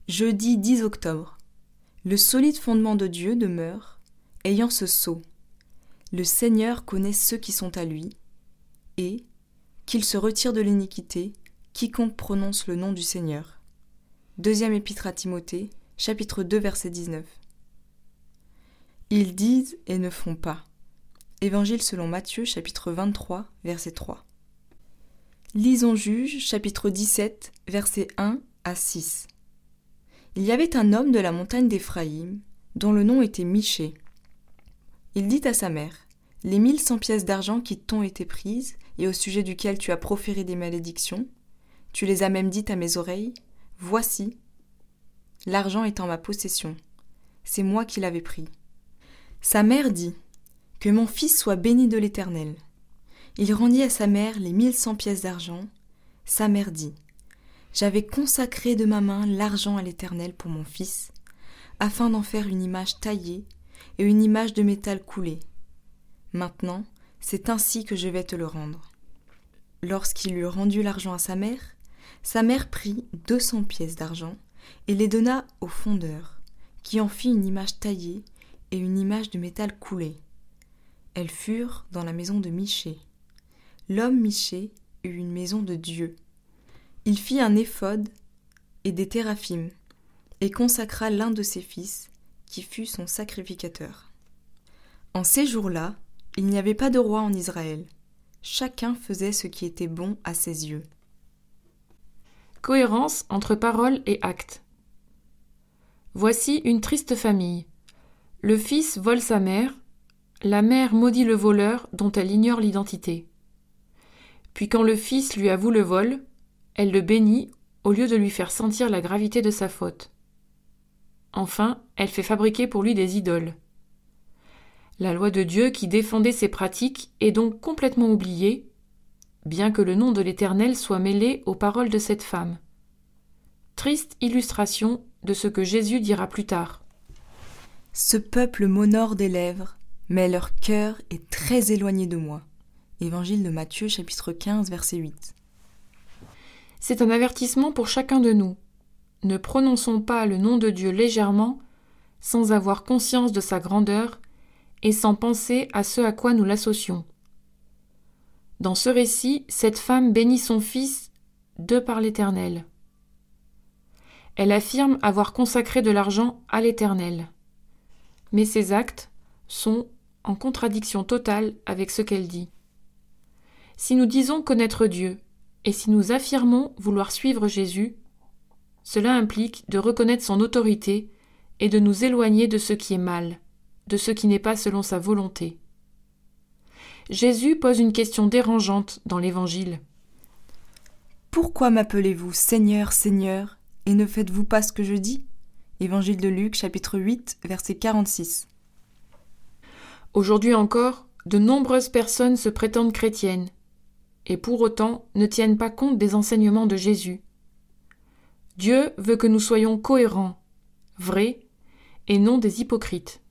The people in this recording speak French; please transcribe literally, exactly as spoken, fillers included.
Jeudi dix octobre. Le solide fondement de Dieu demeure, ayant ce sceau. Le Seigneur connaît ceux qui sont à lui, et, qu'il se retire de l'iniquité, quiconque prononce le nom du Seigneur. Deuxième épître à Timothée, chapitre deux, verset dix-neuf. Ils disent et ne font pas. Évangile selon Matthieu, chapitre vingt-trois, verset trois. Lisons Juges, chapitre dix-sept, versets un à six. Il y avait un homme de la montagne d'Éphraïm, dont le nom était Michée. Il dit à sa mère, « Les mille cent pièces d'argent qui t'ont été prises, et au sujet duquel tu as proféré des malédictions, tu les as même dites à mes oreilles, voici, l'argent est en ma possession, c'est moi qui l'avais pris. » Sa mère dit, « Que mon fils soit béni de l'Éternel. » Il rendit à sa mère les mille cent pièces d'argent. Sa mère dit, « J'avais consacré de ma main l'argent à l'Éternel pour mon fils, afin d'en faire une image taillée et une image de métal coulé. Maintenant, c'est ainsi que je vais te le rendre. » Lorsqu'il eut rendu l'argent à sa mère, sa mère prit deux cents pièces d'argent et les donna au fondeur, qui en fit une image taillée et une image de métal coulé. Elles furent dans la maison de Michée. L'homme Michée eut une maison de Dieu. Il fit un éphod et des théraphim, et consacra l'un de ses fils, qui fut son sacrificateur. En ces jours-là, il n'y avait pas de roi en Israël. Chacun faisait ce qui était bon à ses yeux. Cohérence entre parole et acte. Voici une triste famille. Le fils vole sa mère, la mère maudit le voleur dont elle ignore l'identité. Puis quand le fils lui avoue le vol, elle le bénit au lieu de lui faire sentir la gravité de sa faute. Enfin, elle fait fabriquer pour lui des idoles. La loi de Dieu qui défendait ces pratiques est donc complètement oubliée, bien que le nom de l'Éternel soit mêlé aux paroles de cette femme. Triste illustration de ce que Jésus dira plus tard. « Ce peuple m'honore des lèvres, mais leur cœur est très éloigné de moi. » Évangile de Matthieu, chapitre quinze, verset huit. C'est un avertissement pour chacun de nous. Ne prononçons pas le nom de Dieu légèrement, sans avoir conscience de sa grandeur et sans penser à ce à quoi nous l'associons. Dans ce récit, cette femme bénit son fils de par l'Éternel. Elle affirme avoir consacré de l'argent à l'Éternel. Mais ses actes sont en contradiction totale avec ce qu'elle dit. Si nous disons connaître Dieu, et si nous affirmons vouloir suivre Jésus, cela implique de reconnaître son autorité et de nous éloigner de ce qui est mal, de ce qui n'est pas selon sa volonté. Jésus pose une question dérangeante dans l'Évangile. « Pourquoi m'appelez-vous Seigneur, Seigneur, et ne faites-vous pas ce que je dis ?» Évangile de Luc, chapitre huit, verset quarante-six. Aujourd'hui encore, de nombreuses personnes se prétendent chrétiennes, et pour autant ne tiennent pas compte des enseignements de Jésus. Dieu veut que nous soyons cohérents, vrais, et non des hypocrites.